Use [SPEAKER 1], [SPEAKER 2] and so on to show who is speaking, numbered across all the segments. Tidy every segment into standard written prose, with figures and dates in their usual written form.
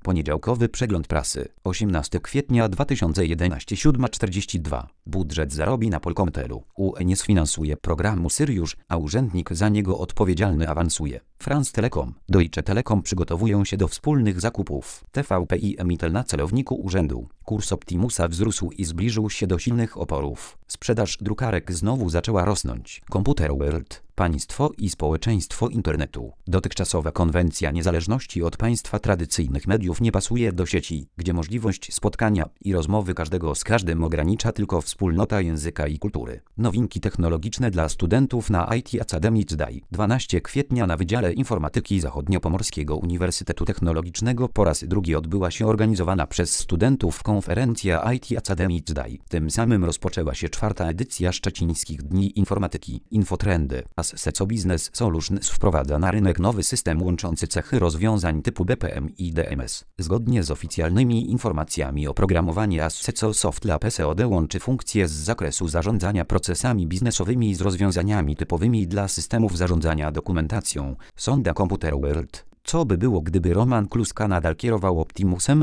[SPEAKER 1] Poniedziałkowy przegląd prasy. 18 kwietnia 2011 7:42. Budżet zarobi na Polkomtelu. UE nie sfinansuje programu Syriusz, a urzędnik za niego odpowiedzialny awansuje. France Telecom. Deutsche Telekom przygotowują się do wspólnych zakupów. TVP i Emitel na celowniku urzędu. Kurs Optimusa wzrósł i zbliżył się do silnych oporów. Sprzedaż drukarek znowu zaczęła rosnąć. Computer World. Państwo i społeczeństwo internetu. Dotychczasowa konwencja niezależności od państwa tradycyjnych mediów nie pasuje do sieci, gdzie możliwość spotkania i rozmowy każdego z każdym ogranicza tylko wspólnota języka i kultury. Nowinki technologiczne dla studentów na IT Academy Today. 12 kwietnia na Wydziale Informatyki Zachodniopomorskiego Uniwersytetu Technologicznego po raz drugi odbyła się organizowana przez studentów konferencja IT Academy Today. Tym samym rozpoczęła się 4. edycja Szczecińskich Dni Informatyki. Infotrendy. Seco Business Solutions wprowadza na rynek nowy system łączący cechy rozwiązań typu BPM i DMS. Zgodnie z oficjalnymi informacjami oprogramowanie Asseco SoftLab SOD łączy funkcje z zakresu zarządzania procesami biznesowymi z rozwiązaniami typowymi dla systemów zarządzania dokumentacją. Sonda Computer World. Co by było, gdyby Roman Kluska nadal kierował Optimusem?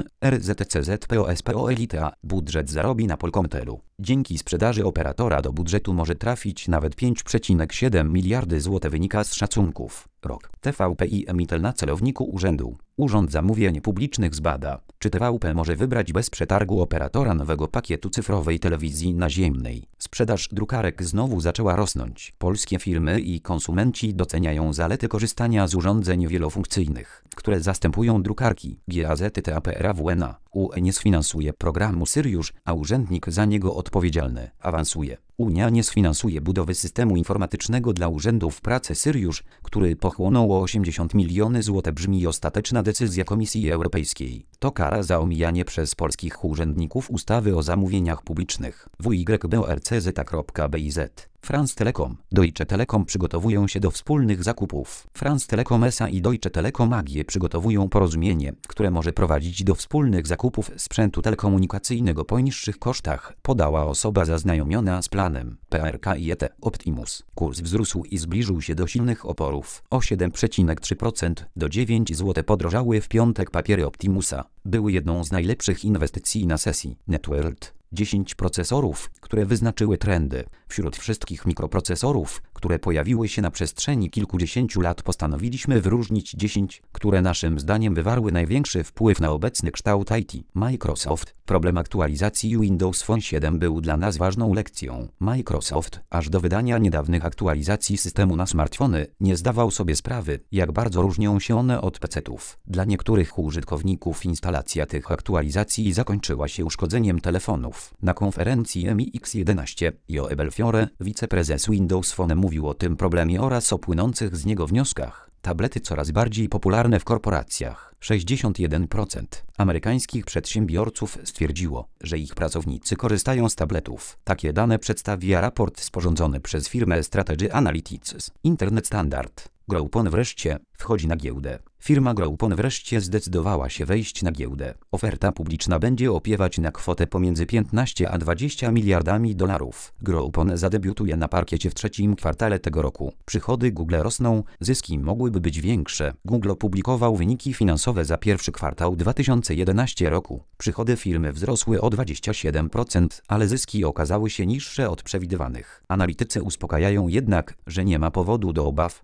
[SPEAKER 1] RZTCZPOSPO Elite. Budżet zarobi na Polkomtelu. Dzięki sprzedaży operatora do budżetu może trafić nawet 5,7 miliardy zł, wynika z szacunków. Rok. TVP i Emitel na celowniku urzędu. Urząd Zamówień Publicznych zbada, czy TVP może wybrać bez przetargu operatora nowego pakietu cyfrowej telewizji naziemnej. Sprzedaż drukarek znowu zaczęła rosnąć. Polskie firmy i konsumenci doceniają zalety korzystania z urządzeń wielofunkcyjnych, które zastępują drukarki. GAZTAPRAWNA. UE nie sfinansuje programu Syriusz, a urzędnik za niego odpowiedzialny awansuje. Unia nie sfinansuje budowy systemu informatycznego dla urzędów pracy Syriusz, który pochłonął 80 milionów złotych, brzmi ostateczna decyzja Komisji Europejskiej. To kara za omijanie przez polskich urzędników ustawy o zamówieniach publicznych. WYBORCZ.biz. France Telecom. Deutsche Telekom przygotowują się do wspólnych zakupów. France Telecom SA i Deutsche Telekom AG przygotowują porozumienie, które może prowadzić do wspólnych zakupów sprzętu telekomunikacyjnego po niższych kosztach, podała osoba zaznajomiona z planem. PRK i ET Optimus. Kurs wzrósł i zbliżył się do silnych oporów. O 7,3% do 9 zł podrożały w piątek papiery Optimusa. Były jedną z najlepszych inwestycji na sesji. Networld. 10 procesorów, które wyznaczyły trendy. Wśród wszystkich mikroprocesorów, które pojawiły się na przestrzeni kilkudziesięciu lat, postanowiliśmy wyróżnić 10, które naszym zdaniem wywarły największy wpływ na obecny kształt IT. Microsoft. Problem aktualizacji Windows Phone 7 był dla nas ważną lekcją. Microsoft, aż do wydania niedawnych aktualizacji systemu na smartfony, nie zdawał sobie sprawy, jak bardzo różnią się one od PC-ów. Dla niektórych użytkowników instalacja tych aktualizacji zakończyła się uszkodzeniem telefonów. Na konferencji MX11 Jo Belfiore, wiceprezes Windows Phone, mówił o tym problemie oraz o płynących z niego wnioskach. Tablety coraz bardziej popularne w korporacjach. 61% amerykańskich przedsiębiorców stwierdziło, że ich pracownicy korzystają z tabletów. Takie dane przedstawia raport sporządzony przez firmę Strategy Analytics. Internet Standard. Groupon wreszcie wchodzi na giełdę. Firma Groupon wreszcie zdecydowała się wejść na giełdę. Oferta publiczna będzie opiewać na kwotę pomiędzy 15 a 20 miliardami dolarów. Groupon zadebiutuje na parkiecie w trzecim kwartale tego roku. Przychody Google rosną, zyski mogłyby być większe. Google opublikował wyniki finansowe za pierwszy kwartał 2011 roku. Przychody firmy wzrosły o 27%, ale zyski okazały się niższe od przewidywanych. Analitycy uspokajają jednak, że nie ma powodu do obaw,